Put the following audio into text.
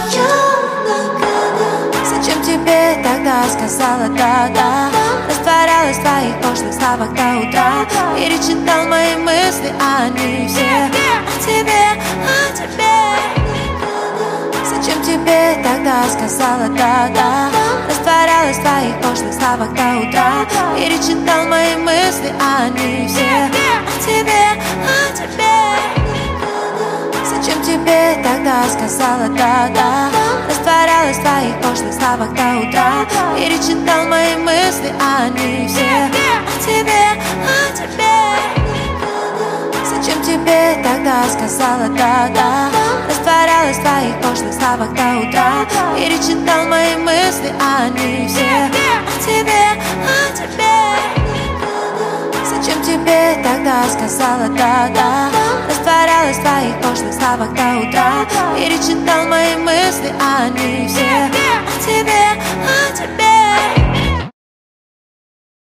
Зачем тебе тогда сказала да-да? Растворялась в твоих пошлых словах до утра. Перечитал мои мысли, а они все о тебе, о тебе. Зачем тебе тогда сказала да-да? Растворялась в твоих пошлых словах до утра. Перечитал мои мысли, а они все о тебе, о тебе. Зачем тебе тогда сказала да-да? Растворялась в твоих пошлых словах до утра. Перечитал мои мысли, а они все о тебе, о тебе. Зачем тебе тогда сказала да-да? Растворялась в твоих пошлых словах до утра. Перечитал мои мысли, а они все о тебе, о тебе. Зачем тебе тогда сказала да-да? Растворялась в твоих пошлых словах до утра. Перечитал мои мысли, а они